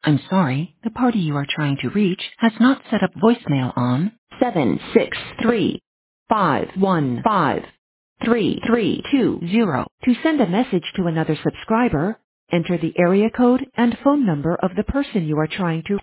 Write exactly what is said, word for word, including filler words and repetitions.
I'm sorry, the party you are trying to reach has not set up voicemail on seven six three five one five three three two zero. To send a message to another subscriber, enter the area code and phone number of the person you are trying to